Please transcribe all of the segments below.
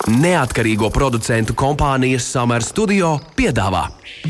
Neatkarīgo producentu kompānijas Summer Studio piedāvā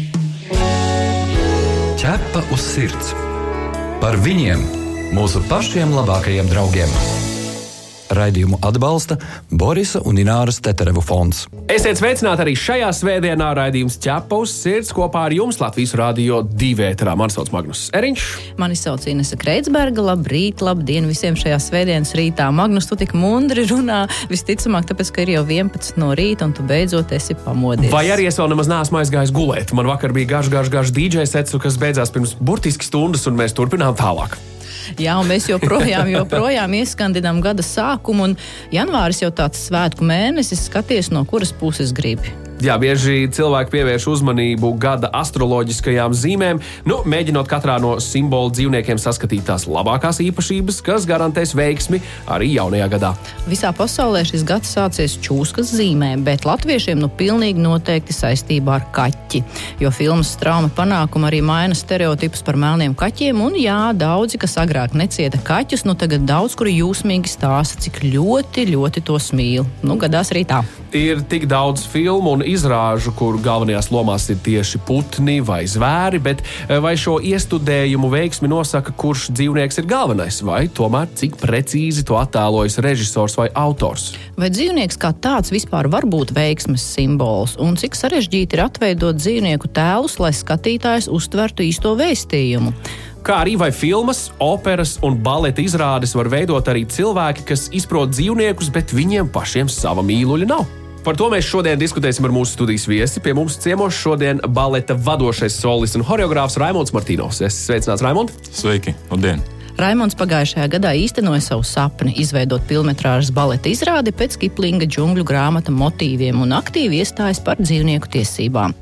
Ķepa uz sirds. Par viņiem, mūsu pašiem labākajiem draugiem. Raidījumu atbalsta Borisa un Ināras Teterevu fonds. Esiet sveicināti arī šajā svētdienā raidījums Ķepa uz sirds kopā ar jums Latvijas Radio 2 ēterā. Mani sauc Magnus Eriņš. Mani sauc Inese Kreitsberga. Labrīt, labdien visiem šajā svētdienas rītā. Magnus, tu tik mundri runā, visticamāk, tāpēc, ka ir jau 11 no rīta un tu beidzot esi pamodies. Vai arī es vēl nemaz neesmu aizgājis gulēt. Man vakar bija garš DJ sets, kas beidzās pirms burtiski stundas, un mēs turpinām tālāk. Jā, un mēs joprojām ieskandinām gada sākumu, un janvāris jau tāds svētku mēnesis, skaties, no kuras puses gribi. Jā, bieži cilvēki pievērš uzmanību gada astroloģiskajām zīmēm, mēģinot katrā no simbolu dzīvniekiem saskatīt tās labākās īpašības, kas garantēs veiksmi arī jaunajā gadā. Visā pasaulē šis gads sācies čūskas zīmē, bet latviešiem pilnīgi noteikti saistībā ar kaķi, jo filmas Straumi panākumi arī maina stereotipus par melniem kaķiem, un jā, daudzi, kas agrāk necieta kaķus, tagad daudz kuri jūsmīgi stāsta, cik ļoti tos mīl. Gadās arī tā. Ir tik daudz filmu un izrāžu, kur galvenajās lomās ir tieši putni vai zvēri, bet vai šo iestudējumu veiksmi nosaka, kurš dzīvnieks ir galvenais, vai tomēr cik precīzi to attēlojas režisors vai autors? Vai dzīvnieks kā tāds vispār var būt veiksmes simbols, un cik sarežģīti ir atveidot dzīvnieku tēlus, lai skatītājs uztvertu īsto vēstījumu? Kā arī vai filmas, operas un baleta izrādes var veidot arī cilvēki, kas izprot dzīvniekus, bet viņiem pašiem sava mīluļa nav? Par to mēs šodien diskutēsim ar mūsu studijas viesi. Pie mums ciemos šodien baleta vadošais solists un horeogrāfs Raimonds Martīnovs. Sveicināts, Raimond! Sveiki, labdien! Raimonds pagājušajā gadā īstenoja savu sapni izveidot pilnmetrāžas baleta izrādi pēc Kiplinga džungļu grāmata motīviem un aktīvi iestājas par dzīvnieku tiesībām.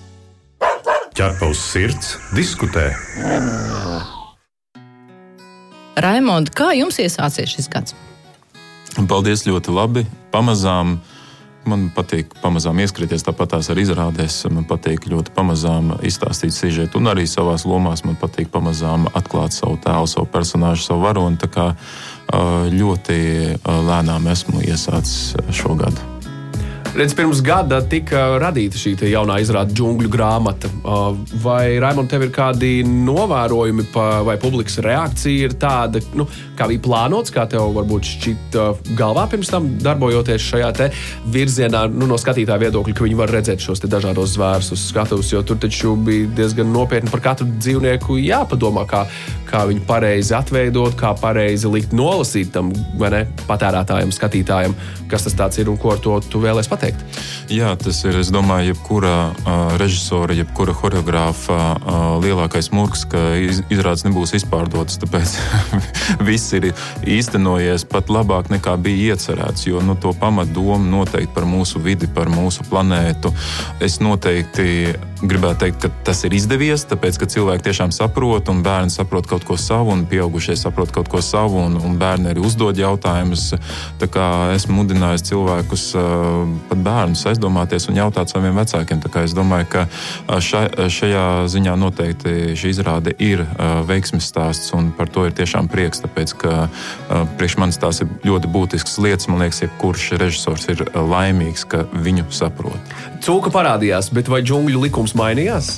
Ķepa uz sirds diskutē. Raimond, kā jums iesācies šis gads? Paldies, ļoti labi. Pamazām man patīk ieskrieties tāpatās ar izrādēs. Man patīk ļoti pamazām izstāstīt sižetu, un arī savās lomās man patīk pamazām atklāt savu tēlu, savu personāžu, savu varoni. Tā kā ļoti lēnām esmu iesācis šo gadu. Redz, pirms gada tika radīta šī jaunā izrāde džungļu grāmata. Vai, Raimond, tev ir kādi novērojumi vai publikas reakcija ir tāda, kā bija plānots, kā tev varbūt šķita galvā pirms tam darbojoties šajā te virzienā, no skatītāja viedokļa, ka viņi var redzēt šos te dažādos zvērus uz skatuves, jo tur taču bija diezgan nopietni par katru dzīvnieku jāpadomā, kā viņu pareizi atveidot, kā pareizi likt nolasīt tam, vai ne, patērētājam, skatītājam, kas tas tāds ir un ko ar to tu vēlies pateikt. Jā, tas ir, es domāju, jebkura režisora, jebkura horeogrāfa lielākais murgs, ka izrādes nebūs izpārdotas, tāpēc viss ir īstenojies pat labāk nekā bija iecerēts, jo to pamatdomu noteikti par mūsu vidi, par mūsu planētu. Es noteikti gribētu teikt, ka tas ir izdevies, tāpēc, ka cilvēki tiešām saprot, un bērni saprot kaut ko savu, un pieaugušie saprot kaut ko savu, un bērni arī uzdod jautājumus. Tā kā esmu mudinājis cilvēkus, pat bērnus, aizdomāties un jautāt saviem vecākiem. Tā kā es domāju, ka šajā ziņā noteikti šī izrāde ir veiksmes stāsts, un par to ir tiešām prieks, tāpēc, ka priekš manis tās ir ļoti būtiskas lietas. Man liekas, jebkurš režisors ir laimīgs, ka viņu saprot. Cūka parādījās, bet vai džungļu likums mainījās?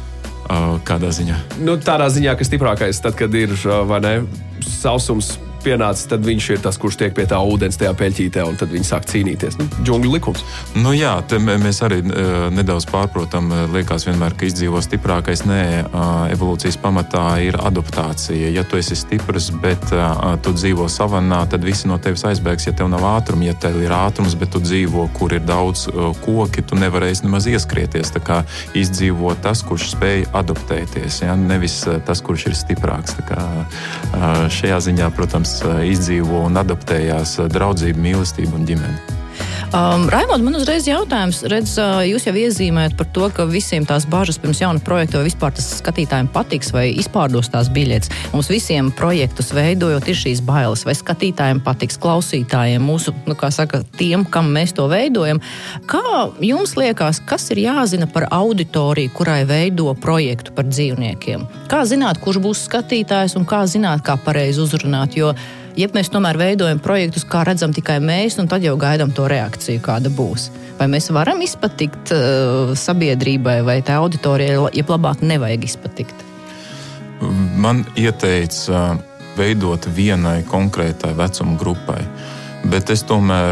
Kādā ziņā? Tādā ziņā, ka stiprākais tad, kad ir, vai ne, sausums pienācis, tad viņš ir tas, kurš tiek pie tā ūdens tajā peļķītē, un tad viņi sāk cīnīties. Džungļu likums. Jā, mēs arī nedaudz pārprotam, liekas vienmēr, ka izdzīvo stiprākais. Nē, evolūcijas pamatā ir adaptācija. Ja tu esi stiprs, bet tu dzīvo savannā, tad visi no tevis aizbēgs, ja tev nav ātruma. Ja tev ir ātrums, bet tu dzīvo, kur ir daudz koki, tu nevarēsi nemaz ieskrieties. Tā kā izdzīvo tas, kurš spēj adaptēties, ja? Nevis tas, kurš ir stiprāks. Tā kā šajā ziņā, protams, izdzīvo un adaptējās draudzība, mīlestība un ģimene. Raimond, man uzreiz jautājums. Redz, jūs jau iezīmējat par to, ka visiem tās bažas pirms jauna projekta, vai vispār tas skatītājiem patiks, vai izpārdos tās biļetes. Mums visiem projektus veidojot ir šīs bailes, vai skatītājiem patiks, klausītājiem, mūsu, tiem, kam mēs to veidojam. Kā jums liekas, kas ir jāzina par auditoriju, kurai veido projektu par dzīvniekiem? Kā zināt, kurš būs skatītājs un kā zināt, kā pareizi uzrunāt, jo Jeb mēs tomēr veidojam projektus, kā redzam tikai mēs, un tad jau gaidām to reakciju, kāda būs. Vai mēs varam izpatikt sabiedrībai vai tā auditorijai, ja labāk nevajag izpatikt? Man ieteica veidot vienai konkrētai vecuma grupai. Bet es tomēr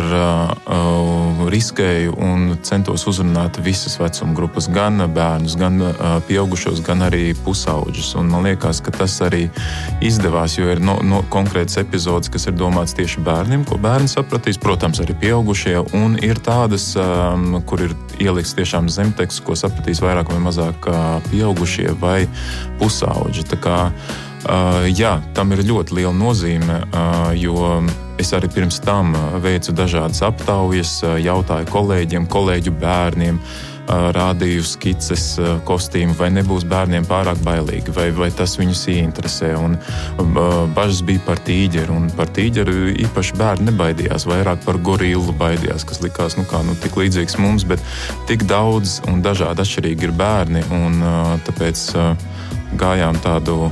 riskēju un centos uzrunāt visas vecuma grupas, gan bērnus, gan pieaugušos, gan arī pusauģus. Un man liekas, ka tas arī izdevās, jo ir konkrētas epizodes, kas ir domāts tieši bērniem, ko bērni sapratīs, protams, arī pieaugušie, un ir tādas, kur ir ieliks tiešām zemteksts, ko sapratīs vairāk vai mazāk pieaugušie vai pusauģi. Tā kā jā, tam ir ļoti liela nozīme, jo es arī pirms tam veicu dažādas aptaujas, jautāju kolēģiem, kolēģu bērniem, rādīju skices, kostīmu, vai nebūs bērniem pārāk bailīgi, vai tas viņus ieinteresē. Un bažas bija par tīģeri, un par tīģeri īpaši bērni nebaidījās, vairāk par gorillu baidījās, kas likās, tik līdzīgs mums, bet tik daudz un dažādi atšķirīgi ir bērni, un tāpēc gājām tādu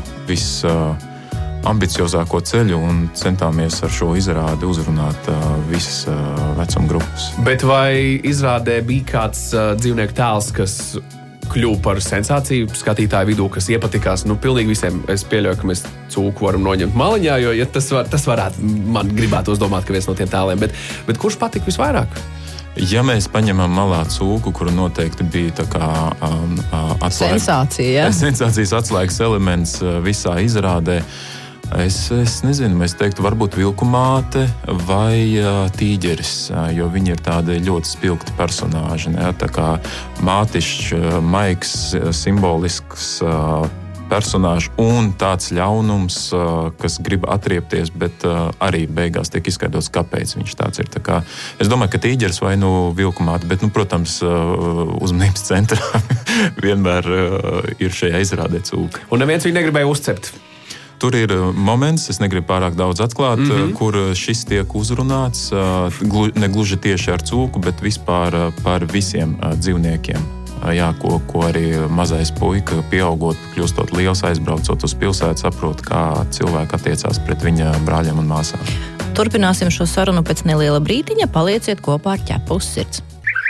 ambiciozāko ceļu un centāmies ar šo izrādi uzrunāt visas vecuma grupas. Bet vai izrādē bija kāds dzīvnieku tēls, kas kļuva par sensāciju skatītāju vidū, kas iepatikās? Pilnīgi visiem es pieļauju, ka mēs cūku varam noņemt maliņā, jo ja tas varētu, man gribētos domāt, ka viens no tiem tēliem. Bet kurš patika visvairāk? Ja mēs paņemam malā cūku, kura noteikti bija tā kā sensācija, ja? Sensācijas atslēgas elements visā izrādē, es nezinu, mēs teiktu varbūt vilku māte vai tīģeris, jo viņi ir tādi ļoti spilgti personāži. Ne? Tā kā mātišķs, maigs, simbolisks personāžs un tāds ļaunums, kas grib atriepties, bet arī beigās tiek izskaidrots, kāpēc viņš tāds ir. Tā kā, es domāju, ka tīģeris vai vilku māte, bet, protams, uzmanības centrā vienmēr ir šajā izrādē cūka. Un neviens viņu negribēja uzcept? Tur ir moments, es negribu pārāk daudz atklāt, kur šis tiek uzrunāts, negluži tieši ar cūku, bet vispār par visiem dzīvniekiem. Jā, ko arī mazais puika, pieaugot, kļūstot liels, aizbraucot uz pilsētu, saprot, kā cilvēki attiecās pret viņa brāļiem un māsām. Turpināsim šo sarunu pēc neliela brītiņa. Palieciet kopā ar Ķepa uz sirds.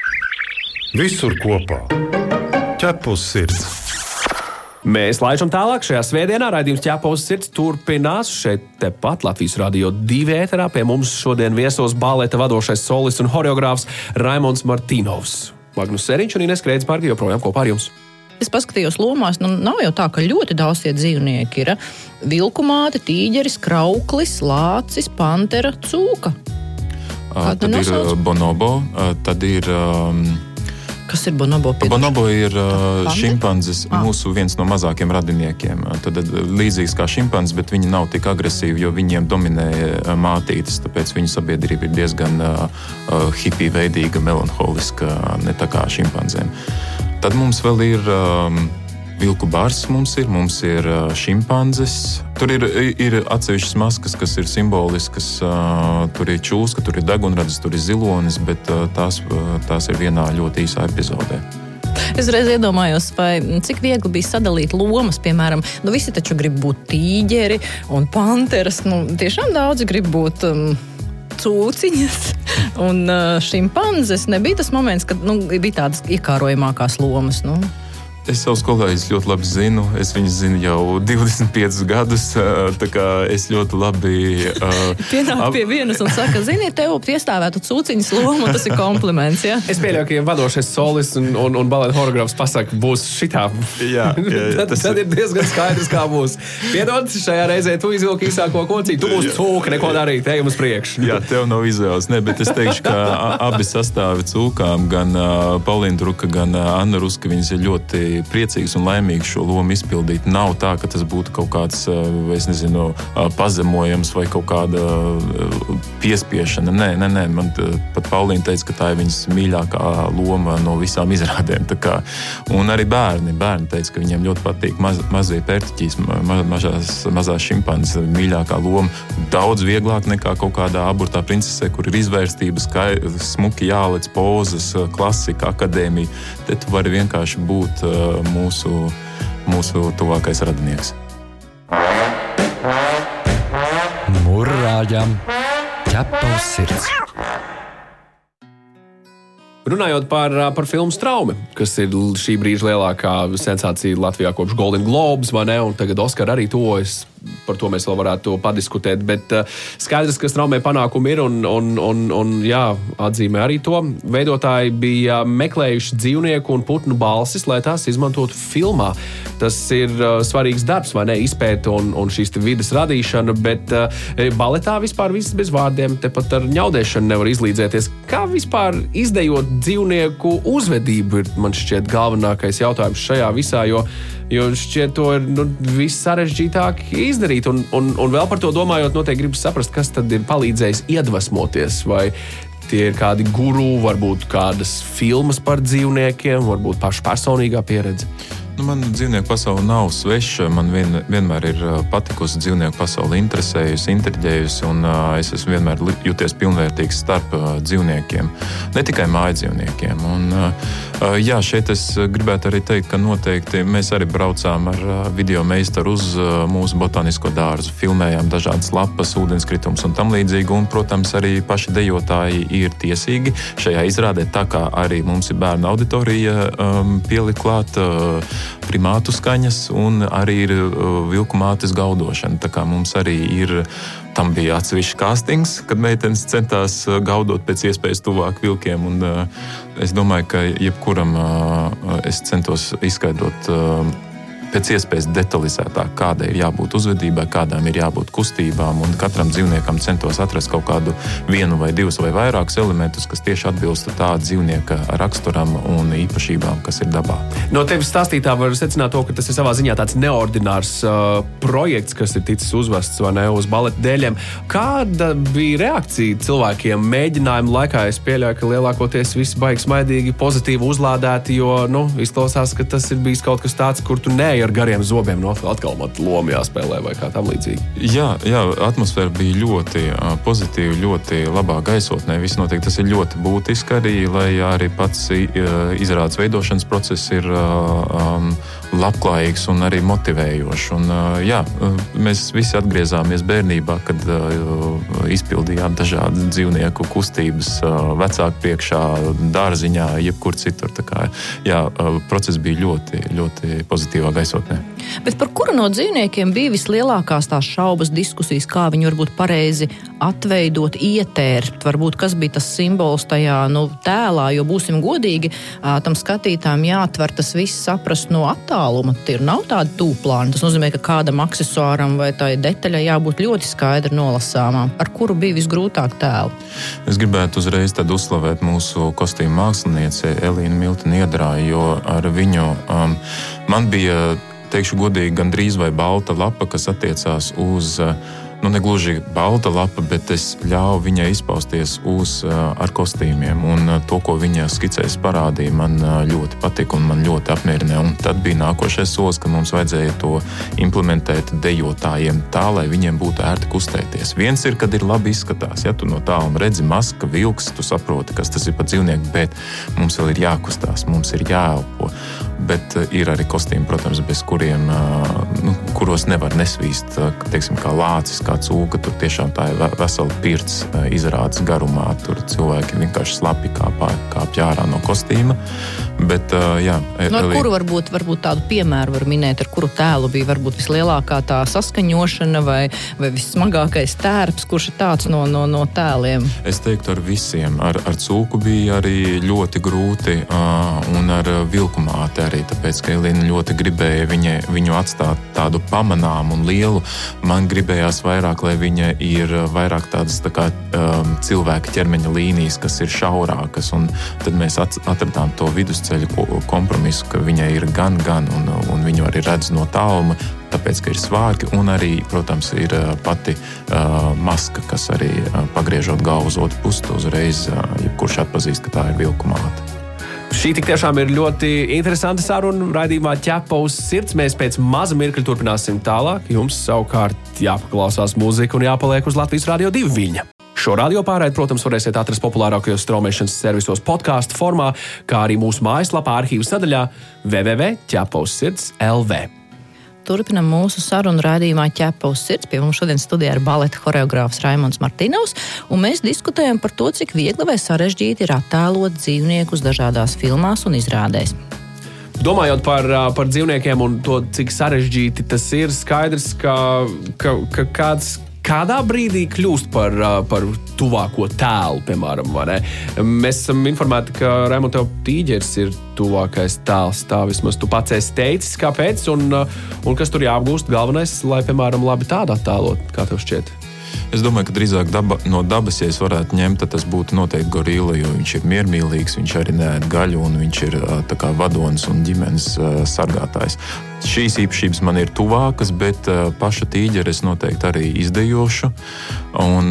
Visur kopā. Ķepa uz sirds. Mēs laižam tālāk šajā svētdienā. Raidījums Ķepa uz sirds turpinās šeit tepat Latvijas Radio 2 ēterā. Pie mums šodien viesos baleta vadošais solists un horeogrāfs Raimonds Martīnovs. Magnus Seriņš un Ines Kreitsberga joprojām kopā ar jums. Es paskatījos lomās, nav jau tā, ka ļoti daudz tie dzīvnieki ir. Vilku māte, tīģeris, krauklis, lācis, pantera, cūka. Tad ir bonobo, tad ir... Kas ir bonobo? Bonobo ir šimpanzes, mūsu viens no mazākiem radiniekiem. Tad līdzīgs kā šimpanzes, bet viņi nav tik agresīvi, jo viņiem dominē mātītes, tāpēc viņu sabiedrība ir diezgan hipija veidīga, melanholiska, ne tā kā šimpanzēm. Tad mums vēl ir vilku bars, mums ir šimpanzes. Tur ir atsevišķas maskas, kas ir simboliskas. Tur ir čūska, tur ir degunradis, tur ir zilonis, bet tās ir vienā ļoti īsā epizodē. Es reiz iedomājos, cik viegli bija sadalīt lomas, piemēram, visi taču grib būt tīģeri un panteras, tiešām daudzi grib būt cūciņas un šimpanzes. Nebija tas moments, kad bija tādas iekārojamākās lomas, Es savus kolēģus ļoti labi zinu. Es viņus zinu jau 25 gadus. Tā kā es ļoti labi... Pienāk pie vienas un saka, zini, tev piestāvētu cūciņas lomu, un tas ir kompliments, ja? Es pieļauju, ka ja vadošais solists un baleta horeogrāfs pasaka, būs šitā. Jā, tad ir diezgan skaidrs, kā būs. Piedod, šajā reizē tu izvilki īsāko kocīti. Tu būsi cūka, neko darīt, ejam uz priekšu. Jā, tev nav izvēles. Ne, bet es teikšu, ka abi sastāvi cūkām, gan Paulīna Druka, gan Anna Ruska, viņas ir ļoti priecīgs un laimīgs šo lomu izpildīt. Nav tā, ka tas būtu kaut kāds, es nezinu, pazemojams vai kaut kāda piespiešana. Nē. Man pat Paulīna teica, ka tā ir viņas mīļākā loma no visām izrādēm. Un arī bērni teica, ka viņiem ļoti patīk mazie pērtiķīs, mazās šimpanzes mīļākā loma. Daudz vieglāk nekā kaut kādā aburtā princesē, kur ir izvērstības, smuki jālec pozas, klasika, akadēmija. Te tu vari vienkārši būt mūsu tuvākais radinieks. Murrā kolēģām ķepa uz sirds. Runājot par filmu Straumi, kas ir šī brīža lielākā sensācija Latvijā kopš Golden Globes, vai ne, un tagad Oskar arī tuvojas. Par to mēs vēl varētu padiskutēt, bet skaidrs, ka Straumē panākumi ir un jā, atzīmē arī to. Veidotāji bija meklējuši dzīvnieku un putnu balsis, lai tās izmantotu filmā. Tas ir svarīgs darbs, vai ne, izpēta un šīs vides radīšana, bet baletā vispār viss bez vārdiem, tepat ar ņaudēšanu nevar izlīdzēties. Kā vispār izdejot dzīvnieku uzvedību ir, man šķiet, galvenākais jautājums šajā visā, jo šķiet to ir viss sarežģītāk izdarīt. Un vēl par to domājot, noteikti gribas saprast, kas tad ir palīdzējis iedvesmoties, vai tie ir kādi guru, varbūt kādas filmas par dzīvniekiem, varbūt paša personīgā pieredze. Man dzīvnieku pasaule nav sveša. Man vienmēr ir patikusi dzīvnieku pasaule, interesējusi, intriģējusi, un es esmu vienmēr jūties pilnvērtīgs starp dzīvniekiem, ne tikai mājdzīvniekiem. Un, jā, šeit es gribētu arī teikt, ka noteikti mēs arī braucām ar video meistaru uz mūsu botānisko dārzu, filmējām dažādas lapas, ūdenskritumus un tam līdzīgi, un, protams, arī paši dejotāji ir tiesīgi šajā izrādē, tā kā arī mums ir bērnu auditorija pielikt klāt primātu skaņas un arī ir vilku mātes gaudošana. Tā kā mums arī ir, tam bija atsevišķs kastings, kad meitenes centās gaudot pēc iespējas tuvāk vilkiem. Un es domāju, ka jebkuram es centos izskaidrot pēc iespējas detalizētāk, kādai ir jābūt uzvedībai, kādām ir jābūt kustībām, un katram dzīvniekam centos atrast kaut kādu vienu vai divus vai vairākus elementus, kas tieši atbilstu tā dzīvnieka raksturam un īpašībām, kas ir dabā. No tevis stāstītā var secināt to, ka tas ir savā ziņā tāds neordinārs projekts, kas ir ticis uzvests vai ne uz baleta dēļiem. Kāda bija reakcija cilvēkiem mēģinājumu laikā? Es pieļauju, ka lielākoties visi baigi smaidīgi, pozitīvi uzlādēti, jo, izklausās, ka tas ir bijis kaut kas tāds, kur tu neej ar gariem zobiem, atkal lomu jāspēlē vai kā tam līdzīgi. Jā, atmosfēra bija ļoti pozitīva, ļoti labā gaisotnē. Viss notiek, tas ir ļoti būtiski arī, lai arī pats izrādes veidošanas process ir labklājīgs un arī motivējošs. Un, jā, mēs visi atgriezāmies bērnībā, kad izpildījām dažādas dzīvnieku kustības vecāku priekšā, dārziņā, jebkur citur. Tā kā, jā, process bija ļoti, ļoti pozitīvā gaisotnē. Bet par kuru no dzīvniekiem bija vislielākās tās šaubas diskusijas, kā viņi varbūt pareizi atveidot, ietērpt, varbūt kas bija tas simbols tajā tēlā, jo būsim godīgi, tam skatītājiem jāatver tas viss saprast no attāluma. Tie nav tādi tūplāni. Tas nozīmē, ka kādam aksesuāram vai tai detaļai jābūt ļoti skaidri nolasāmām. Ar kuru bija visgrūtāk tēlu? Es gribētu uzreiz tad uzslavēt mūsu kostīmu mākslinieci Elīnu Milteni Iedrāju, jo ar viņu man bija, teikšu godīgi, gandrīz vai balta lapa, kas attiecās uz, negluži balta lapa, bet es ļauju viņai izpausties ar kostīmiem. Un to, ko viņa skicēs parādīja, man ļoti patika un man ļoti apmierināja. Un tad bija nākošais solis, ka mums vajadzēja to implementēt dejotājiem tā, lai viņiem būtu ērti kustēties. Viens ir, kad ir labi izskatās. Ja tu no tāluma redzi maska, vilks, tu saproti, kas tas ir pa dzīvnieku, bet mums vēl ir jākustās, mums ir jāelpo. Bet ir arī kostīmi, protams, bez kuriem, kuros nevar nesvīst, teiksim, kā lācis, kā cūka. Tur tiešām tā ir vesela pirts izrādes garumā. Tur cilvēki vienkārši slapi kāpj ārā no kostīma. Bet, jā. Ar kuru varbūt tādu piemēru var minēt, ar kuru tēlu bija varbūt vislielākā tā saskaņošana vai vissmagākais tērps, kurš ir tāds no tēliem? Es teiktu ar visiem. Ar cūku bija arī ļoti grūti un ar vilku māti arī, tāpēc, ka Elīna ļoti gribēja viņu atstāt tādu pamanāmu un lielu. Man gribējās vairāk, lai viņa ir vairāk tādas tā kā cilvēka ķermeņa līnijas, kas ir šaurākas, un tad mēs atradām to vidusceļu kompromisu, ka viņai ir gan, un viņu arī redz no tāluma, tāpēc, ka ir svārki, un arī, protams, ir pati maska, kas arī pagriežot galvu uz otru pusi, uzreiz jebkurš atpazīst, ka tā ir vilku māte. Šī tik tiešām ir ļoti interesanta saruna raidījumā Ķepa uz sirds. Mēs pēc maza mirkļa turpināsim tālāk. Jums savukārt jāpaklausās mūzika un jāpaliek uz Latvijas Radio 2 viļņa. Šo radio pārraidi, protams, varēsiet atrast populārākajos straumēšanas servisos podcastu formā, kā arī mūsu mājaslapā arhīvu sadaļā www.ķepauzsirds.lv. Turpinam mūsu sarunu raidījumā Ķepa uz sirds. Pie mums šodien studijā ir baleta choreogrāfs Raimonds Martinovs, un mēs diskutējam par to, cik viegli vai sarežģīti ir attēlot dzīvniekus dažādās filmās un izrādēs. Domājot par dzīvniekiem un to, cik sarežģīti tas ir, skaidrs, ka kādā brīdī kļūst par tuvāko tēlu, piemēram, vai ne? Mēs esam informēti, ka Raimond, tev tīģeris ir tuvākais tēls. Tā vismaz tu pats esi teicis, kāpēc un kas tur jāapgūst galvenais, lai, piemēram, labi tādu attēlot, kā tev šķiet? Es domāju, ka drīzāk no dabas, ja es varētu ņemt, tad tas būtu noteikti gorila, jo viņš ir miermīlīgs, viņš arī neēd gaļu un viņš ir tā kā vadonis un ģimenes sargātājs. Šīs īpašības man ir tuvākas, bet paša tīģeri es noteikti arī izdejošu. Un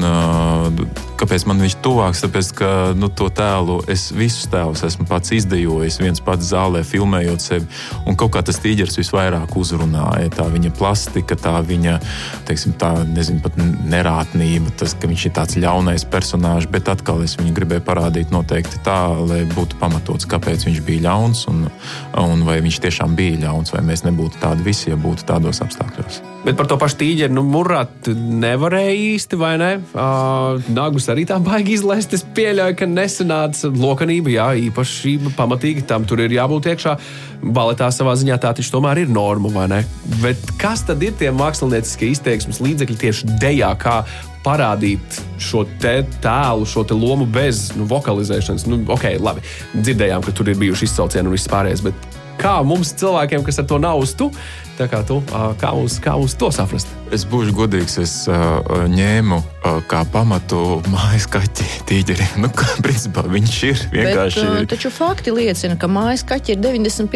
kāpēc man viņš tuvāks? Tāpēc, ka to tēlu, es visus tēlus esmu pats izdejojis, viens pats zālē filmējot sevi, un kaut kā tas tīģeris visvairāk uzrunāja. Tā viņa plastika, tā viņa, teiksim, tā, nezinu, pat nerātnība, tas, ka viņš ir tāds ļaunais personāžs, bet atkal es viņu gribēju parādīt noteikti tā, lai būtu pamatots, kāpēc viņš bija ļauns, un vai viņš tiešām bija ļauns, vai mēs nebūtu tādi visi, ja būtu tādos apstākļos. Bet par to pašu tīģeri, murāt nevarēja īsti, vai ne? Nagus arī tā baigi izlaist, es pieļauju, ka nesanāca lokanība, jā, īpašība pamatīgi, tam tur ir jābūt iekšā. Baletā savā ziņā tā taču tomēr ir norma, vai ne? Bet kas tad ir tie mākslinieckie izteiksmes līdzekļi tieši dejā, kā parādīt šo tēlu, šo lomu bez vokalizēšanas? Ok, labi, dzirdējām, ka tur ir bijuši izsaucieni un viss pārējais, bet kā mums cilvēkiem, kas ar to nav uz tu, tā kā tu, kā mums to saprast? Es būšu godīgs, es ņēmu kā pamatu mājas kaķi tīģeri. Principā viņš ir vienkārši... Bet taču fakti liecina, ka mājas kaķi ir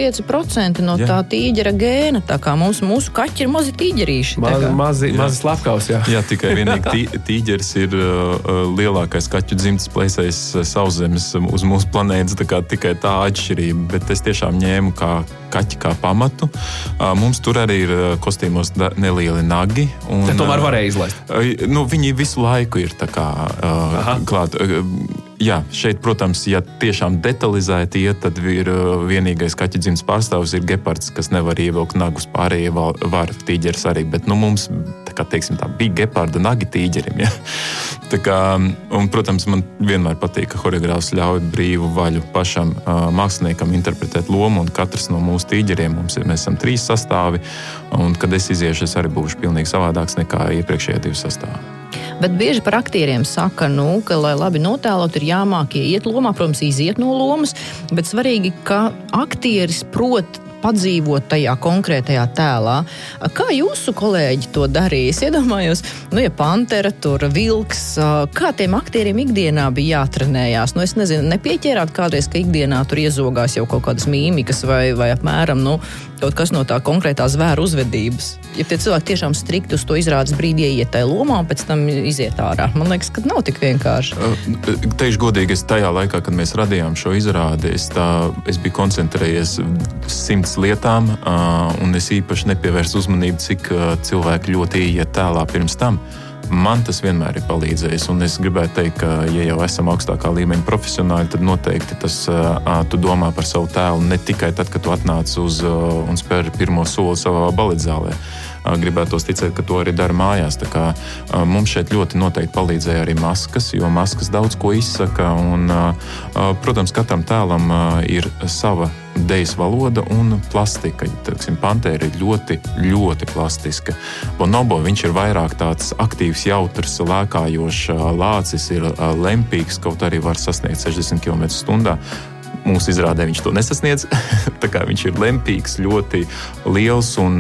95% no tā tīģera gēna, tā kā mūsu kaķi ir mazi tīģerīši. Mazi slepkavs, jā. Jā, tikai vienīgi tīģeris ir lielākais kaķu dzimtas plēsējs sauszemes uz mūsu planētas, tā kā tikai tā atšķirība, bet es tiešām ņēmu kā kaķi kā pamatu. Mums tur arī ir kostīmos nelieli nagi. Tad tomēr varēja izlaist? Viņi visu laiku ir tā kā klāt. Jā, šeit, protams, ja tiešām detalizēti iet, tad ir vienīgais kaķu dzimtas pārstāvis ir gepards, kas nevar ievilkt nagus, pārējie var tīģeris arī, bet mums, tā bija geparda nagi tīģerim, ja. Tā kā, un, protams, man vienmēr patīk, ka choreogrāfs ļauj brīvu vaļu pašam māksliniekam interpretēt lomu, un katrs no mūsu tīģeriem, mēs esam 3 sastāvi, un kad es iziešu, es arī būšu pilnīgi savādāks nekā iepriekšējie 2 sastāvi. Bet bieži par aktieriem saka, ka, lai labi notēlot, ir jāmāk iet lomā, protams, iziet no lomas, bet svarīgi, ka aktieris prot padzīvot tajā konkrētajā tēlā. Kā jūsu kolēģi to darīja? Es iedomājos, ja pantera, tur vilks, kā tiem aktieriem ikdienā bija jātrenējās? Es nezinu, nepieķērāt kādreiz, ka ikdienā tur iezogās jau kaut kādas mīmikas vai apmēram, kaut kas no tā konkrētā zvēra uzvedības. Ja tie cilvēki tiešām strikti uz to izrādes brīdī ieiet tajā lomā un pēc tam iziet ārā. Man liekas, ka nav tik vienkārši. Teikšu godīgi, es tajā laikā, kad mēs radījām šo izrādi, es biju koncentrējies 100 lietām, un es īpaši nepievērsu uzmanību, cik cilvēki ļoti ieiet tēlā pirms tam. Man tas vienmēr ir palīdzējis, un es gribētu teikt, ka, ja jau esam augstākā līmeņa profesionāļi, tad noteikti tu domā par savu tēlu ne tikai tad, kad tu atnāc un spēr pirmo soli savā baletzālē. Gribētos ticēt, ka to arī dara mājās. Tā kā mums šeit ļoti noteikti palīdzēja arī maskas, jo maskas daudz ko izsaka, un, protams, katram tēlam ir sava dejas valoda un plastika. Pantēra ir ļoti, ļoti plastiska. Bonobo, viņš ir vairāk tāds aktīvs, jautrs, lēkājošs lācis, ir lempīgs, kaut arī var sasniegt 60 km/h. Mūsu izrādē viņš to nesasniedz. Tā kā viņš ir lempīgs, ļoti liels un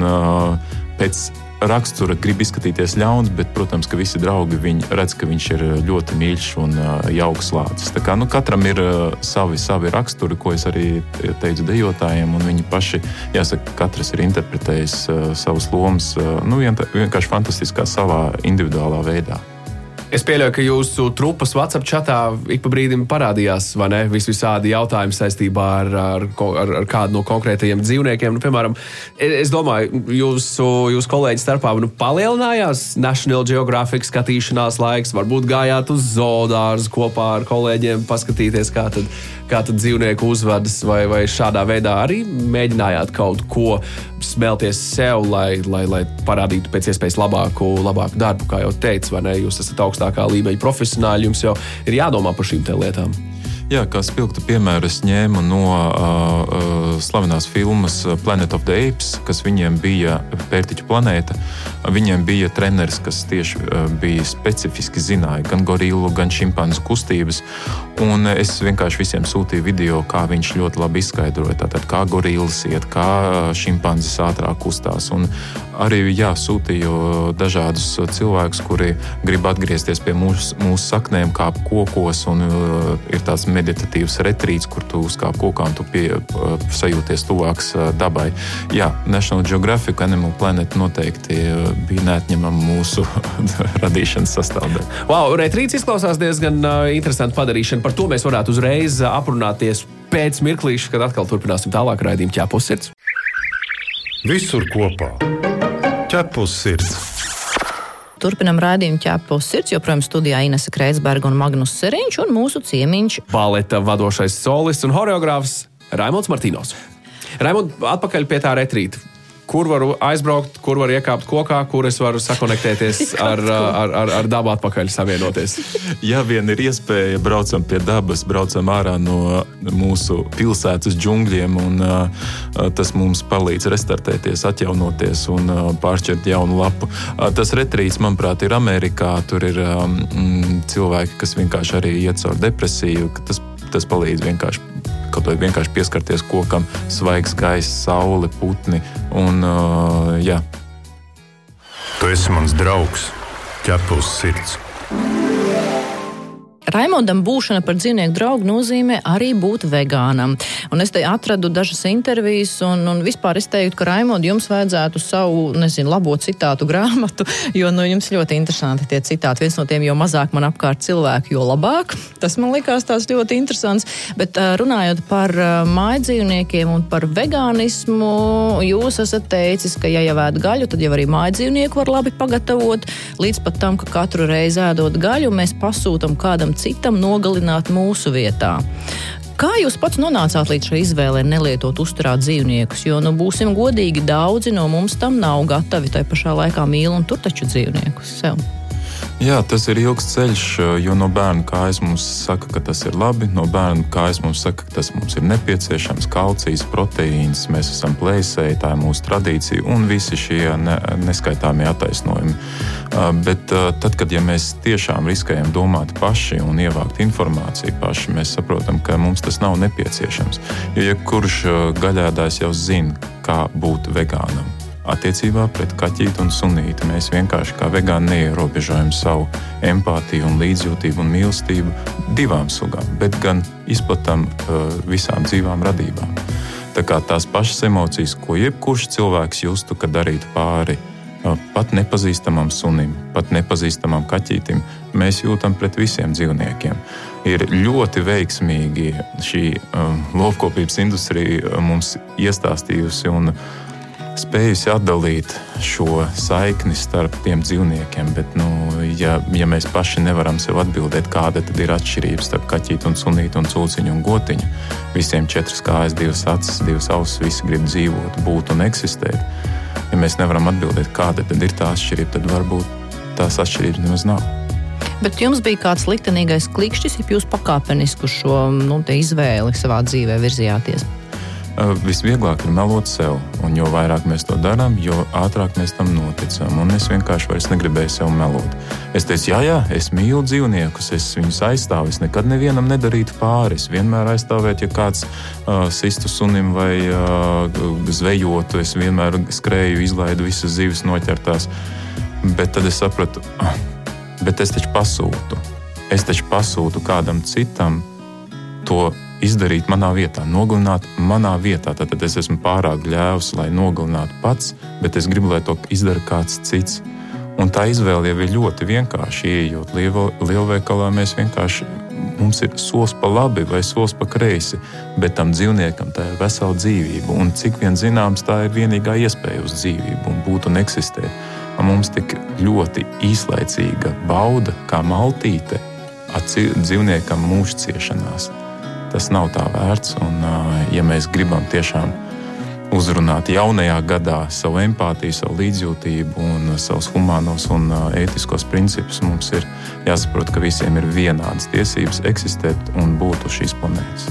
pēc rakstura grib izskatīties ļauns, bet, protams, ka visi draugi redz, ka viņš ir ļoti mīļš un jauks lācis. Tā kā, katram ir savi raksturi, ko es arī teicu dejotājiem, un viņi paši, jāsaka, katrs ir interpretējis savus lomas, vienkārši fantastiskā savā individuālā veidā. Es pieļauju, ka jūsu trupas WhatsApp chatā ik pa brīdim parādījās, vai ne, visādi jautājumi saistībā ar kādu no konkrētajiem dzīvniekiem. Piemēram, es domāju, jūsu kolēģi starpā palielinājās National Geographic skatīšanās laiks, varbūt gājāt uz zoodārzu kopā ar kolēģiem, paskatīties, kā tad dzīvnieku uzvedas, vai šādā veidā arī mēģinājāt kaut ko smelties sev, lai parādītu pēc iespējas labāku darbu, kā jau teicu, vai ne? Jūs esat augstākā līmeņa profesionāļi, jums jau ir jādomā par šīm te lietām. Jā, kā spilgtu piemēru es ņēmu no slavenās filmas Planet of the Apes, kas viņiem bija Pērtiķu planēta. Viņiem bija treneris, kas tieši bija specifiski zināja gan gorilu, gan šimpanzu kustības. Un es vienkārši visiem sūtīju video, kā viņš ļoti labi izskaidroja. Tātad, kā gorilas iet, kā šimpanzis ātrāk kustās. Un arī sūtīju dažādus cilvēkus, kuri grib atgriezties pie mūsu saknēm, kāp kokos, un ir tāds meditatīvs retrīts, kur tu uzkāp kokā un tu sajūties tuvāks dabai. Jā, National Geographic Animal Planet noteikti bija neatņemama mūsu radīšanas sastāvdaļa. Wow, retrīts izklausās diezgan interesanti padarīšana. Par to mēs varētu uzreiz aprunāties pēc mirklīša, kad atkal turpināsim tālāk raidījumu Ķepus sirds. Visur kopā. Ķepus sirds. Turpinam raidījumu Ķepus sirds, joprojām studijā Inese Kreitsberga un Magnus Seriņš un mūsu ciemiņš baleta vadošais solists un horeogrāfs Raimonds Martīnos. Raimond, atpakaļ pie tā retrīta. Kur varu aizbraukt, kur varu iekāpt kokā, kur es varu sakonektēties ar dabu atpakaļ savienoties? Ja vien ir iespēja, braucam pie dabas, braucam ārā no mūsu pilsētas džungļiem, un tas mums palīdz restartēties, atjaunoties un pāršķirt jaunu lapu. Tas retrīts, manuprāt, ir Amerikā. Tur ir cilvēki, kas vienkārši arī iet caur depresiju. Tas palīdz vienkārši pieskarties kokam, svaigs gaiss, saule, putni un jā. Tu esi mans draugs, Ķepus sirds. Raimondam būšana par dzīvnieku draugu nozīmē arī būt vegānam. Un es te atradu dažas intervijas, un vispār es teiktu, ka Raimond, jums vajadzētu savu, labo citātu grāmatu, jo jums ļoti interesanti tie citāti. Viens no tiem, jo mazāk man apkārt cilvēku, jo labāk. Tas man likās tās ļoti interesants. Bet runājot par mājdzīvniekiem un par vegānismu, jūs esat teicis, ka ja jau ēd gaļu, tad jau arī mājdzīvnieku var labi pagatavot, līdz pat tam, ka katru reizi ēdot gaļu, mēs pasūtam kādam citam nogalināt mūsu vietā. Kā jūs pats nonācāt līdz šai izvēlē nelietot uzturēt dzīvniekus? Jo, būsim godīgi, daudzi no mums tam nav gatavi, tai pašā laikā mīl un tur taču dzīvniekus sev. Jā, tas ir ilgs ceļš, jo no bērna kājas mums saka, ka tas ir labi, no bērna kājas mums saka, ka tas mums ir nepieciešams, kalcijs, proteīns, mēs esam plēsēji, tā ir mūsu tradīcija un visi šie neskaitāmie attaisnojumi. Bet tad, kad mēs tiešām riskējam domāt paši un ievākt informāciju paši, mēs saprotam, ka mums tas nav nepieciešams. Jo jebkurš gaļēdājs jau zina, kā būt vegānam. Attiecībā pret kaķīti un sunīti mēs vienkārši kā vegāni neierobežojam savu empātiju un līdzjūtību un mīlestību divām sugām, bet gan izplatam visām dzīvām radībām. Tā kā tās pašas emocijas, ko jebkurš cilvēks justu, kad darītu pāri pat nepazīstamam sunim, pat nepazīstamam kaķītim, mēs jūtam pret visiem dzīvniekiem. Ir ļoti veiksmīgi šī lopkopības industrija mums iestāstījusi un spējusi atdalīt šo saikni starp tiem dzīvniekiem, bet, ja mēs paši nevaram sev atbildēt, kāda tad ir atšķirība starp kaķīti un sunīti un cūciņu un gotiņu, visiem 4 kājas, 2 acis, 2 ausis, visi grib dzīvot, būt un eksistēt. Ja mēs nevaram atbildēt, kāda tad ir tā atšķirība, tad varbūt tās atšķirības nemaz nav. Bet jums bija kāds liktenīgais klikšķis, ja jūs pakāpeniski uz šo izvēli savā dzīvē virzījāties? Visvieglāk ir melot sev, un jo vairāk mēs to darām, jo ātrāk mēs tam noticam. Un es vienkārši vairs negribēju sev melot. Es teicu, jā, es mīlu dzīvniekus, es viņus aizstāvu, es nekad nevienam nedarītu pāri. Es vienmēr aizstāvētu, ja kāds sistu sunim vai zvejotu, es vienmēr skrēju, izlaidu visas zivis noķertās. Bet tad es sapratu, bet es taču pasūtu. Es taču pasūtu kādam citam to izdarīt manā vietā, nogalināt manā vietā. Tātad es esmu pārāk ļēvs, lai nogalinātu pats, bet es gribu, lai to izdara kāds cits. Un tā izvēle jau ir ļoti vienkārši. Ieejot lielveikalā, mums ir solis pa labi vai solis pa kreisi, bet tam dzīvniekam tā ir vesela dzīvība. Un cik vien zināms, tā ir vienīgā iespēja uz dzīvību un būt un eksistēt. Un mums tik ļoti īslaicīga bauda, kā maltīte, dzīvniekam mūžciešanās. Tas nav tā vērts, un ja mēs gribam tiešām uzrunāt jaunajā gadā savu empātiju, savu līdzjūtību un savus humānos un ētiskos principus. Mums ir jāsaprot, ka visiem ir vienādas tiesības eksistēt un būt uz šīs planētas.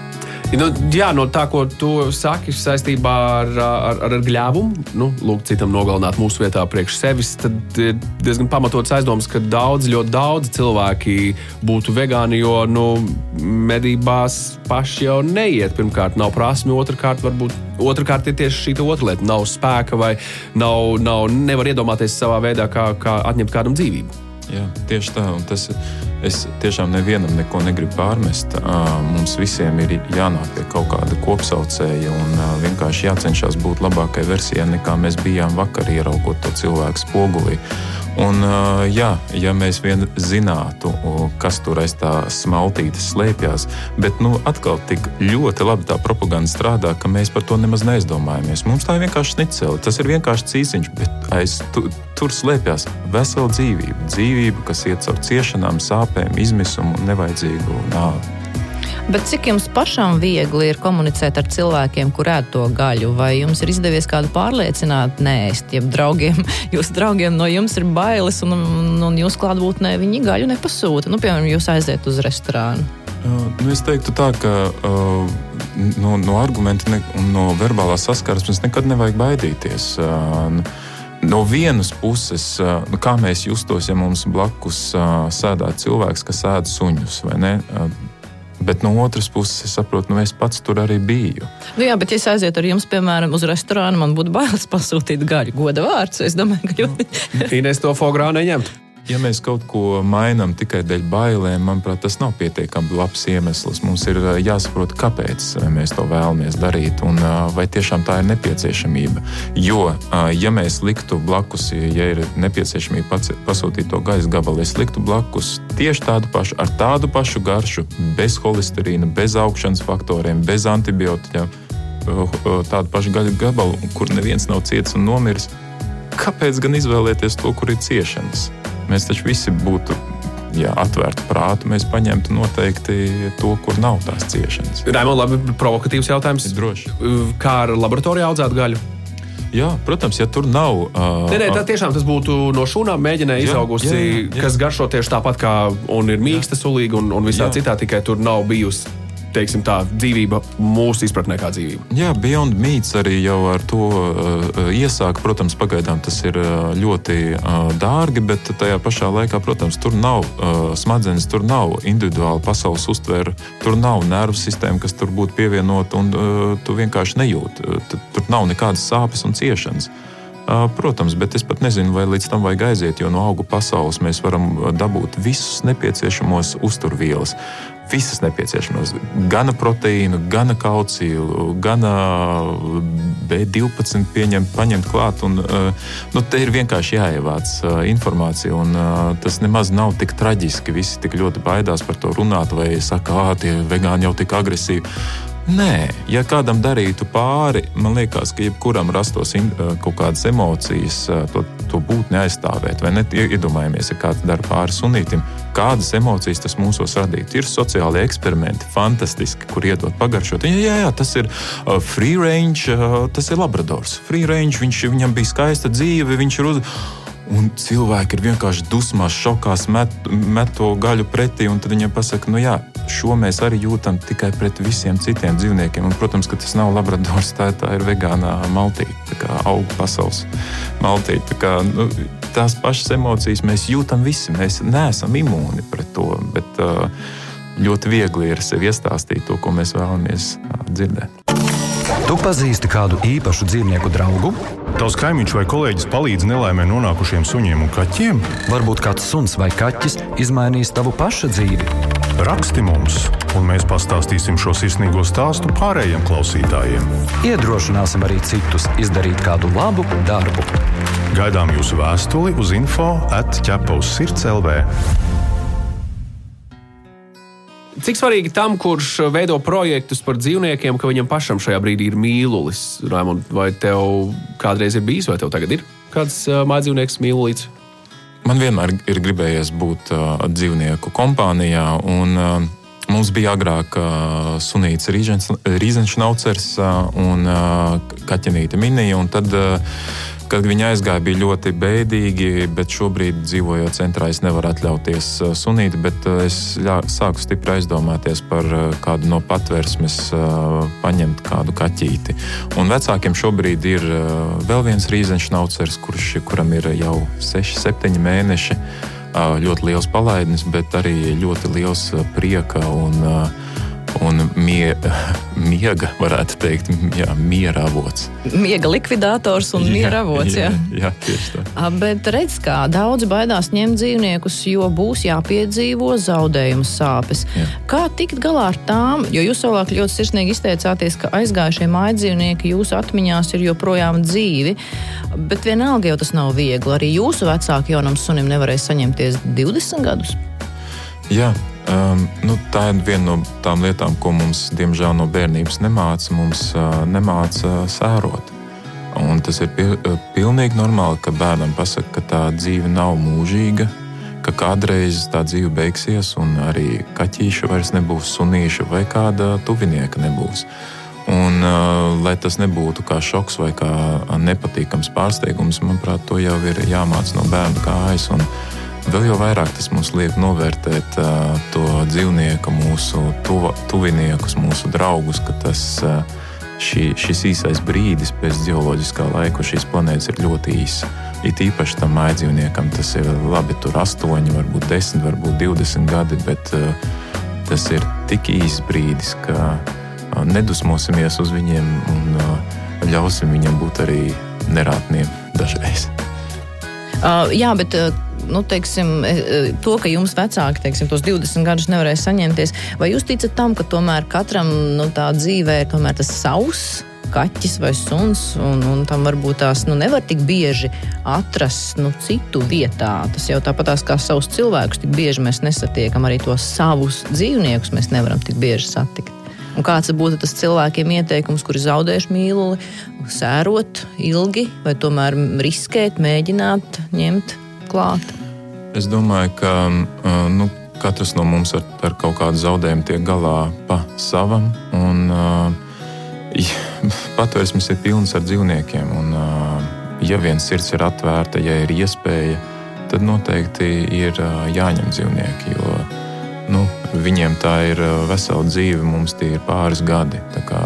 Jā, no tā, ko tu saki saistībā ar gļēvumu, lūk, citam nogalināt mūsu vietā priekš sevis, tad ir diezgan pamatots aizdoms, ka ļoti daudz cilvēki būtu vegāni, jo medībās paši jau neiet. Pirmkārt, nav prasmi, otrkārt ir tieši šī otra lieta. Nav spēka vai nevar iedomāties savā veidā, kā atņemt kādam dzīvību. Jā, tieši tā, un es tiešām nevienam neko negribu pārmest. Mums visiem ir jānāk pie kaut kāda kopsaucēja un vienkārši jācenšas būt labākai versijai, nekā mēs bijām vakar, ieraugot to cilvēku spogulī. Un, ja mēs vien zinātu, kas tur aiz tā smaltītes slēpjas, bet atkal tik ļoti labi tā propaganda strādā, ka mēs par to nemaz neizdomājamies. Mums tā ir vienkārši šnicele, tas ir vienkārši cīsiņš, bet aiz tur slēpjas vesela dzīvība, kas iet caur ciešanām, sāpēm, izmisumu un nevajadzīgu nāvi. Bet cik jums pašam viegli ir komunicēt ar cilvēkiem, kur ēd to gaļu? Vai jums ir izdevies kādu pārliecināt, neēst, jeb jūsu draugiem no jums ir bailes un jūs klātbūtnē viņi gaļu nepasūta? Piemēram, jūs aiziet uz restorānu. Es teiktu tā, ka no argumenta un no verbālās saskarsmes nekad nevajag baidīties. No vienas puses, kā mēs justos, ja mums blakus sēdētu cilvēks, kas ēd suņus, vai ne? Bet no otras puses, es saprotu, es pats tur arī biju. Jā, bet ja es aizietu ar jums, piemēram, uz restorānu, man būtu bailes pasūtīt gaļu. Goda vārds, es domāju, ka ļoti... Inês to fogrā neņemtu. Ja mēs kaut ko mainām tikai dēļ bailēm, manuprāt, tas nav pietiekami labs iemesls. Mums ir jāsaprot, kāpēc mēs to vēlamies darīt un vai tiešām tā ir nepieciešamība. Jo, ja mēs liktu blakus, ja ir nepieciešamība pasūtīt to gaisa gabalu, es liktu blakus tieši tādu pašu, ar tādu pašu garšu, bez holesterīna, bez augšanas faktoriem, bez antibiotiķiem, tādu pašu gaļu gabalu, kur neviens nav ciets un nomiris. Kāpēc gan izvēlēties to, kur ir ciešanas? Mēs taču visi būtu atvērtu prātu, mēs paņemtu noteikti to, kur nav tās ciešanas. Raimond, labi, provokatīvs jautājums. Droši. Kā ar laboratorijā audzēt gaļu? Jā, protams, ja tur nav... Tā tiešām tas būtu no šūnām mēģinēja izaugusi, kas garšo tieši tāpat kā un ir mīksta, sulīga un visā citā, tikai tur nav bijusi, teiksim tā, dzīvība mūsu izpratnē kā dzīvība. Jā, Beyond Meats arī jau ar to iesāka. Protams, pagaidām tas ir ļoti dārgi, bet tajā pašā laikā, protams, tur nav smadzenes, tur nav individuāla pasaules uztvere, tur nav nervu sistēma, kas tur būtu pievienota, un tu vienkārši nejūti. Tur nav nekādas sāpes un ciešanas. Protams, bet es pat nezinu, vai līdz tam vajag aiziet, jo no augu pasaules mēs varam dabūt visus nepieciešamos uzturvielas. Visas nepieciešamās. Gana proteīnu, gana kalciju, gana B12 paņemt klāt. Un, te ir vienkārši jāievāc informācija, un tas nemaz nav tik traģiski. Visi tik ļoti baidās par to runāt, vai saka, tie vegāni jau tik agresīvi. Nē, ja kādam darītu pāri, man liekas, ka jebkuram rastos kaut kādas emocijas, to būtu neaizstāvēt. Vai ne? Iedomājamies, ja kāds dara pāri sunītim, kādas emocijas tas mūsos radītu. Ir sociāli eksperimenti, fantastiski, kur iedot pagaršot. Jā, tas ir free range, tas ir labradors. Free range, viņam bija skaista dzīve, viņš ir un cilvēki ir vienkārši dusmās, šokās, met to gaļu pretī, un tad viņiem pasaka, šo mēs arī jūtam tikai pret visiem citiem dzīvniekiem. Un, protams, ka tas nav labradors, tā ir vegānā maltīte, tā kā augu pasaules maltīte. Tā kā, tās pašas emocijas mēs jūtam visi, mēs neesam imūni pret to, bet ļoti viegli ir sev iestāstīt to, ko mēs vēlamies dzirdēt. Tu pazīsti kādu īpašu dzīvnieku draugu? Tavs kaimiņš vai kolēģis palīdz nelaimē nonākušiem suņiem un kaķiem? Varbūt kāds suns vai kaķis izmainīs tavu paša dzīvi. Raksti mums, un mēs pastāstīsim šo sirsnīgo stāstu pārējiem klausītājiem. Iedrošināsim arī citus izdarīt kādu labu darbu. Gaidām jūsu vēstuli uz info@ķepauzsirds.lv. Cik svarīgi tam, kurš veido projektus par dzīvniekiem, ka viņam pašam šajā brīdī ir mīlulis? Raimond, vai tev kādreiz ir bijis, vai tev tagad ir kāds mājdzīvnieks mīlulīts? Man vienmēr ir gribējies būt dzīvnieku kompānijā, un Mums bija agrāk sunīts rīzenšnaucers un kaķenīte Minija, un tad, kad viņi aizgāja, bija ļoti bēdīgi, bet šobrīd, dzīvojot centrā, es nevaru atļauties sunīti, bet es sāku stipri aizdomāties par kādu no patversmes paņemt kādu kaķīti. Un vecākiem šobrīd ir vēl viens rīzenšnaucers, kuram ir jau 6-7 mēneši, ļoti liels palaidnis, bet arī ļoti liels prieka un miega, varētu teikt, miera avots. Miega likvidātors un miera avots, jā. Jā, tieši tā. Bet redz, kā daudzi baidās ņemt dzīvniekus, jo būs jāpiedzīvo zaudējumu sāpes. Jā. Kā tikt galā ar tām? Jo jūs savulaik ļoti sirsnīgi izteicāties, ka aizgājušie mājdzīvnieki jūsu atmiņās ir joprojām dzīvi, bet vienalga jau tas nav viegli. Arī jūsu vecāki jaunam sunim nevarēja saņemties 20 gadus? Jā. Tā ir viena no tām lietām, ko mums, diemžēl, no bērnības nemāca. Mums nemāca sērot. Un tas ir pilnīgi normāli, ka bērnam pasaka, ka tā dzīve nav mūžīga, ka kādreiz tā dzīve beigsies un arī kaķīša vairs nebūs, sunīša vai kāda tuvinieka nebūs. Un, lai tas nebūtu kā šoks vai kā nepatīkams pārsteigums, manuprāt, to jau ir jāmāc no bērna kājas. Un vēl jau vairāk tas mums liek novērtēt to dzīvnieku, mūsu tuviniekus, mūsu draugus, ka šis īsais brīdis pēc ģeoloģiskā laika šīs planētas ir ļoti īss. It īpaši tam mājdzīvniekam tas ir labi, tur 8, varbūt 10, varbūt 20 gadi, bet tas ir tik īss brīdis, ka nedusmosimies uz viņiem un ļausim viņam būt arī nerātniem dažreiz. Jā, bet teiksim, to, ka jums vecāki, teiksim, tos 20 gadus nevarēja saņemties, vai jūs ticat tam, ka tomēr katram tā dzīvē ir tomēr tas savs kaķis vai suns, un tam varbūt tās nevar tik bieži atrast citu vietā. Tas jau tāpatās kā savus cilvēkus tik bieži mēs nesatiekam, arī tos savus dzīvniekus mēs nevaram tik bieži satikt. Un kāds būtu tas cilvēkiem ieteikums, kuri zaudējuši mīluli, sērot ilgi vai tomēr riskēt, mēģināt ņemt klāt? Es domāju, ka katrs no mums ar kaut kādu zaudējumu tiek galā pa savam, un patvērsmes ir pilns ar dzīvniekiem, un ja viens sirds ir atvērta, ja ir iespēja, tad noteikti ir jāņem dzīvnieki, jo viņiem tā ir vesela dzīve, mums tie ir pāris gadi. Tā kā,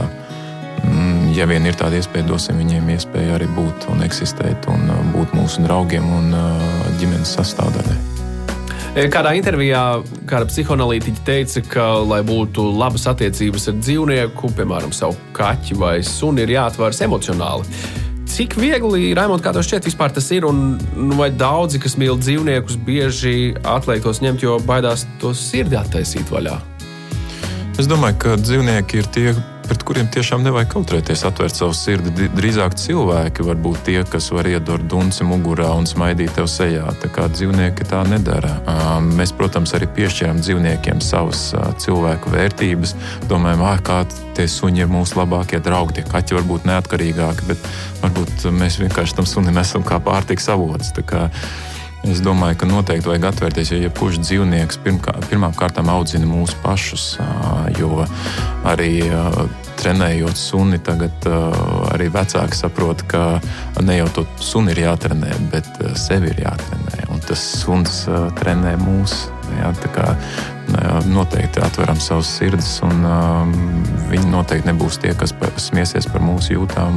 ja vien ir tāda iespēja, dosim viņiem iespēju arī būt un eksistēt un būt mūsu draugiem un ģimenes sastāvdaļai. Kādā intervijā kāda psihoanalītiķa teica, ka, lai būtu labas attiecības ar dzīvnieku, piemēram, savu kaķi vai suni, ir jāatveras emocionāli. Cik viegli, Raimond, kā tev šķiet, vispār tas ir, un vai daudzi, kas mīl dzīvniekus, bieži atliek tos ņemt, jo baidās tos sirdi attaisīt vaļā? Es domāju, ka dzīvnieki ir tie, pret kuriem tiešām nevajag kautrēties, atvērt savu sirdi. Drīzāk cilvēki var būt tie, kas var iedort dunci mugurā un smaidīt tev sejā. Tā kā dzīvnieki tā nedara. Mēs, protams, arī piešķiram dzīvniekiem savas cilvēku vērtības. Domājam, kā tie suņi ir mūsu labākie draugi, tie kaķi var būt neatkarīgāki, bet varbūt mēs vienkārši tam sunim esam kā pārtikas avots. Tā kā es domāju, ka noteikti vajag atvērties, jo jebkurš dzīvnieks pirmām kārtām audzina mūsu pašus, jo arī trenējot suni, tagad arī vecāki saprot, ka ne jau to suni ir jātrenē, bet sevi ir jātrenē, un tas suns trenē mūs. Jā, tā kā noteikti atveram savus sirdis, un viņi noteikti nebūs tie, kas smiesies par mūsu jūtām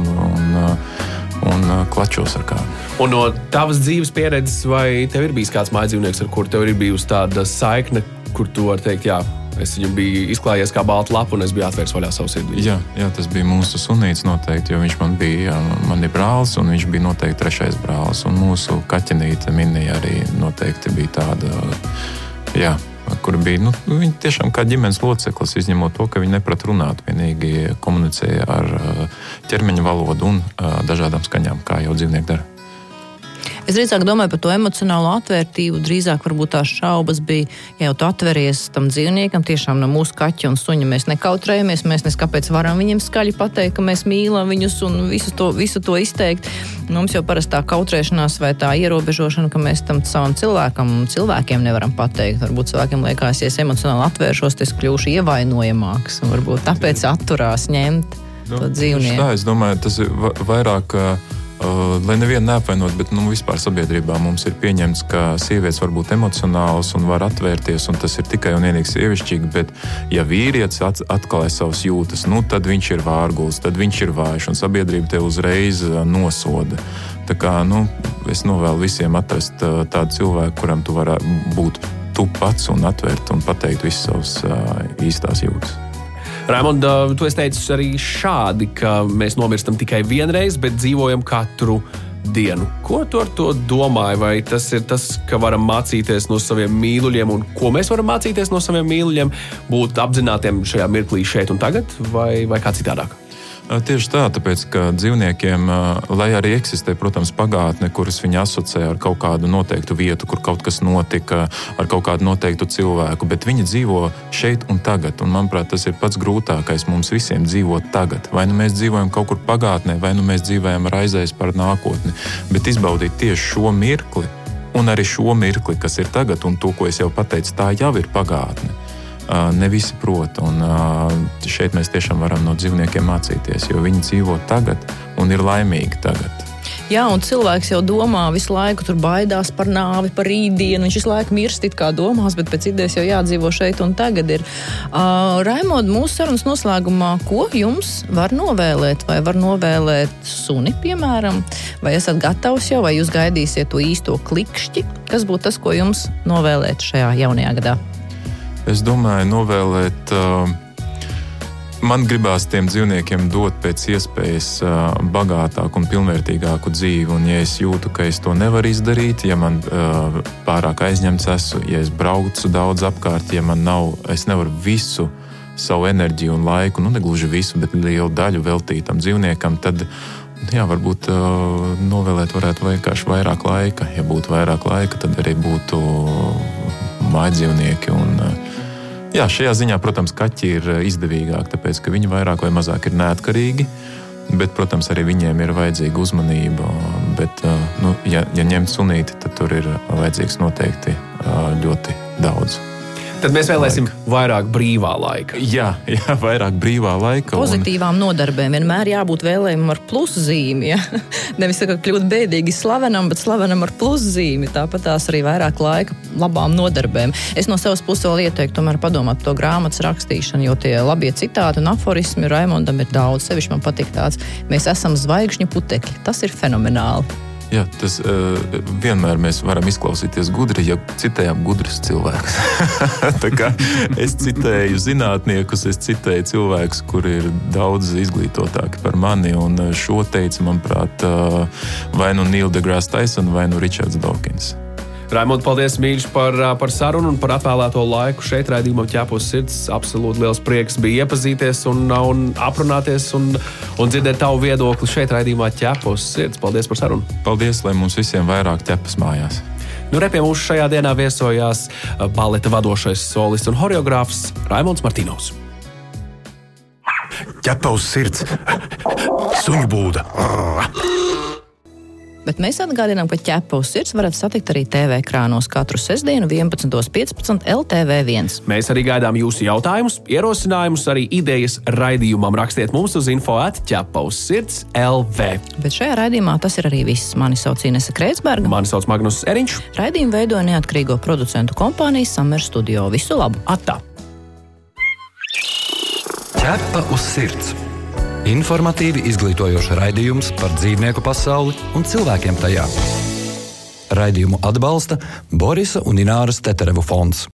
un klačos ar kādu. Un no tavas dzīves pieredzes, vai tev ir bijis kāds mājdzīvnieks, ar kuru tev ir bijusi tāda saikne, kur tu vari teikt, jā, es viņam biju izklājies kā balta lapa un es biju atvērs vaļā savu sirdi? Jā, tas bija mūsu sunīts noteikti, jo viņš man ir brālis, un viņš bija noteikti 3. brālis, un mūsu kaķenīte Minija arī noteikti bija tāda, jā, kur bija, viņi tiešām kā ģimenes loceklis, izņemot to, ka viņi neprat runāt, vienīgi komunicēja ar ķermeņa valodu un dažādām skaņām, kā jau dzīvnieki dara. Es drīzāk domāju par to emocionālo atvērtību, drīzāk varbūt tās šaubas bija, ja jau tu atveries tam dzīvniekam, tiešām no mūsu kaķa un suņa mēs nekautrējamies, mēs neskapēc varam viņiem skaļi pateikt, ka mēs mīlam viņus un visu to izteikt. Mums jau parasti tā kautrēšanās vai tā ierobežošana, ka mēs tam savam cilvēkiem nevaram pateikt. Varbūt cilvēkiem liekas, ja es emocionāli atvēršos, tas kļūšu ievainojamāks un varbūt tāpēc atturās ņemt to dzīvnieku. Tā, es domāju, tas ir vairāk, lai nevienu neapvainot, bet vispār sabiedrībā mums ir pieņemts, ka sievietes var būt emocionālas un var atvērties, un tas ir tikai un vienīgi sievišķīgi, bet ja vīrietis atklāja savas jūtas, tad viņš ir vārgulis, tad viņš ir vājš, un sabiedrība te uzreiz nosoda. Tā kā, es novēlu visiem atrast tādu cilvēku, kuram tu vari būt tu pats un atvērt un pateikt visas savas īstās jūtas. Raimonda, tu esi teicis arī šādi, ka mēs nomirstam tikai vienreiz, bet dzīvojam katru dienu. Ko tu ar to domāji? Vai tas ir tas, ka varam mācīties no saviem mīluļiem, un ko mēs varam mācīties no saviem mīluļiem? Būt apzinātiem šajā mirklī šeit un tagad, vai kā citādāk? Tieši tā, tāpēc, ka dzīvniekiem, lai arī eksistē, protams, pagātne, kuras viņi asociē ar kaut kādu noteiktu vietu, kur kaut kas notika, ar kaut kādu noteiktu cilvēku, bet viņi dzīvo šeit un tagad, un, manuprāt, tas ir pats grūtākais mums visiem dzīvot tagad. Vai mēs dzīvojam kaut kur pagātnē, vai mēs dzīvojam raizēs par nākotni, bet izbaudīt tieši šo mirkli, un arī šo mirkli, kas ir tagad, un to, ko es jau pateicu, tā jau ir pagātne. Ne visi prot, un šeit mēs tiešām varam no dzīvniekiem mācīties, jo viņi dzīvo tagad un ir laimīgi tagad. Jā, un cilvēks jau domā visu laiku, tur baidās par nāvi, par rītdienu, viņš visu laiku mirst it kā domās, bet pēc idejas jau jādzīvo šeit un tagad ir. Raimond, mūsu sarunas noslēgumā, ko jums var novēlēt? Vai var novēlēt suni, piemēram? Vai esat gatavs jau, vai jūs gaidīsiet to īsto klikšķi? Kas būtu tas, ko jums novēlēt šajā jaunajā gadā? Es domāju, novēlēt, man gribās tiem dzīvniekiem dot pēc iespējas bagātāku un pilnvērtīgāku dzīvi, un ja es jūtu, ka es to nevaru izdarīt, ja man pārāk aizņemts esmu, ja es braucu daudz apkārt, ja man es nevaru visu savu enerģiju un laiku, negluži visu, bet lielu daļu veltīt tam dzīvniekam, tad varbūt novēlēt varētu vienkārši vairāk laika. Ja būtu vairāk laika, tad arī būtu mājdzīvnieki un šajā ziņā, protams, kaķi ir izdevīgāk, tāpēc, ka viņi vairāk vai mazāk ir neatkarīgi, bet, protams, arī viņiem ir vajadzīga uzmanība, bet, ja ņemt sunīti, tad tur ir vajadzīgs noteikti ļoti daudz. Tad mēs vēlēsim vairāk brīvā laika. Jā, vairāk brīvā laika. Pozitīvām nodarbēm vienmēr jābūt vēlējumam ar pluszīmi. Ja? Nevis kļūt bēdīgi slavenam, bet slavenam ar pluszīmi. Tāpat tās arī vairāk laika labām nodarbēm. Es no savas puses vēl ieteiktu tomēr padomāt par to grāmatas rakstīšanu, jo tie labie citāti un aforismi Raimondam ir daudz. Sevišķi man patīk tāds, mēs esam zvaigžņu putekļi. Tas ir fenomenāli. Jā, tas vienmēr mēs varam izklausīties gudri, ja citējam gudrus cilvēkus. Tā kā es citēju zinātniekus, es citēju cilvēkus, kuri ir daudz izglītotāki par mani, un šo teica, manuprāt, vai Neil deGrasse Tyson, vai Richards Dawkins. Raimond, paldies mīļš par sarunu un par atvēlēto laiku šeit raidījumam Ķepus sirds. Absolūti liels prieks bija iepazīties un aprunāties un dzirdēt tavu viedokli šeit raidījumā Ķepus sirds. Paldies par sarunu. Paldies, lai mums visiem vairāk ķepas mājās. Pie mums šajā dienā viesojās baleta vadošais solists un horeogrāfs Raimonds Martīnovs. Ķepus sirds. Suņu būda. Bet mēs atgādinām, ka Ķepus sirds varat satikt arī TV ekrānos katru sestdienu 11.15 LTV1. Mēs arī gaidām jūsu jautājumus, ierosinājumus, arī idejas raidījumam. Rakstiet mums uz info@ķepussirds.lv. Bet šajā raidījumā tas ir arī viss. Mani sauc Inese Kreitsberga. Mani sauc Magnus Eriņš. Raidījumu veidoja neatkarīgo producentu kompānija Summer Studio. Visu labu! Atā! Ķepa uz sirds. Informatīvi izglītojošs raidījums par dzīvnieku pasauli un cilvēkiem tajā. Raidījumu atbalsta Borisa un Ināras Teterevu fonds.